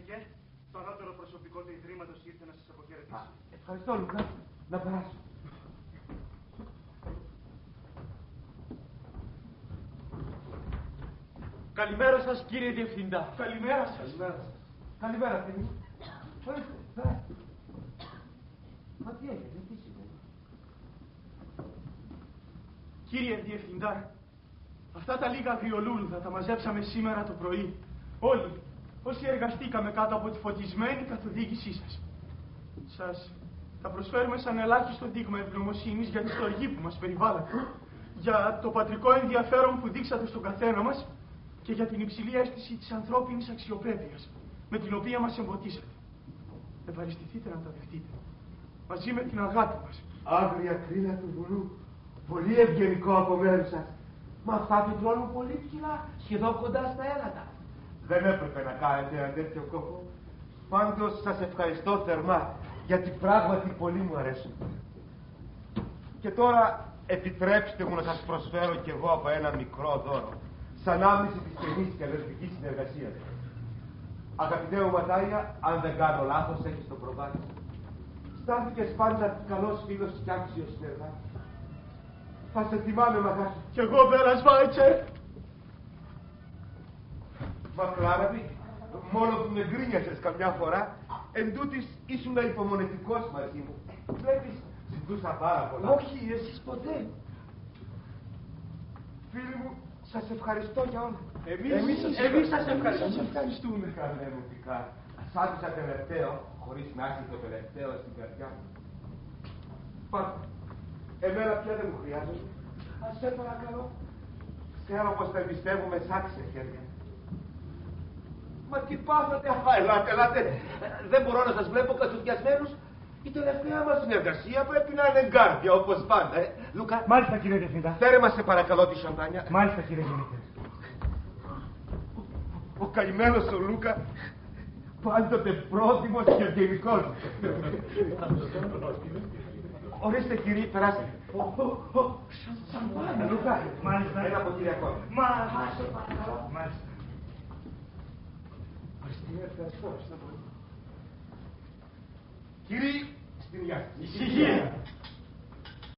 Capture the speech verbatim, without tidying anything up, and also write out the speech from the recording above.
Γενικέ, το ανώτερο προσωπικό του Ιδρύματος ήρθε να σας αποχαιρετήσει. Ευχαριστώ, Λουκά. Να περάσω. Καλημέρα σας, κύριε Διευθυντά. Καλημέρα σας. Καλημέρα σας. Καλημέρα, φίλοι μου. Ορίστε, περάστε. Μα τι έγινε, τι σημαίνει. Κύριε Διευθυντά, αυτά τα λίγα αγριολούλουδα τα μαζέψαμε σήμερα το πρωί. Όλοι, όσοι εργαστήκαμε κάτω από τη φωτισμένη καθοδήγησή σας. Σας τα προσφέρουμε σαν ελάχιστο δείγμα ευγνωμοσύνης για τη στοργή που μας περιβάλλατε. Για το πατρικό ενδιαφέρον που δείξατε στον καθένα μας και για την υψηλή αίσθηση της ανθρώπινης αξιοπρέπειας με την οποία μας εμποτίσατε. Ευχαριστηθείτε να τα δεχτείτε. Μαζί με την αγάπη μας. Άγρια κρίνα του βουνού. Πολύ ευγενικό από μέρους σας. Μα αυτά πετρώνουν πολύ ψηλά, σχεδόν κοντά στα έδατα. Δεν έπρεπε να κάνετε ένα τέτοιο κόπο. Πάντως σας ευχαριστώ θερμά, γιατί πράγματι πολύ μου αρέσουν. Και τώρα επιτρέψτε μου να σας προσφέρω κι εγώ από ένα μικρό δώρο, σαν άμεση της στενής και αδερφικής συνεργασίας. Αγαπητέ μου Ματάια, αν δεν κάνω λάθος, έχεις το προβάδι. Στάθηκες πάντα καλός φίλος και άξιος συνεργάτης. Θα σε θυμάμαι, μαγάκι. Κι εγώ, Μπέρας Βάιτσερ. Μα Κλάραβη, μόνο που με γκρίνιασες καμιά φορά, εν τούτης ήσουν υπομονετικός μαζί μου. Βλέπεις, ζητούσα πάρα πολλά. Όχι, εσείς ποτέ. Φίλοι μου, σας ευχαριστώ για όλα. Εμείς, εμείς, σας, εμείς σας ευχαριστούμε. ευχαριστούμε. Καλέ μου πικά, σ' άκουσα τελευταίο, χωρίς να έχει το τελευταίο στην καρδιά μου. Πάντα, εμένα πια δεν μου χρειάζεται. Ας σε παρακαλώ. Ξέρω πως τα εμπιστεύομαι σ' άξια χέρια. Μα τι πάθατε, α, ελάτε, ελάτε. Δεν μπορώ να σας βλέπω κατσουδιασμένους. Η τελευταία μας συνεργασία πρέπει να είναι εγκάρδια, όπως πάντα, ε. Λουκά. Μάλιστα, κύριε Διευθυντά. Φέρε μας, σε παρακαλώ, τη σαμπάνια. Μάλιστα, κύριε Γενικέ. Ο καημένος ο Λούκα, πάντοτε πρόθυμος και ευγενικός. Ορίστε, κύριε, περάστε. Σαμπάνια, Λούκα. Μάλιστα. Ένα ποτήριακό. Μα, άσε παρακαλώ. Μάλιστα. Ευχαριστώ. Κύριοι, στην υγεία. Ησυχία.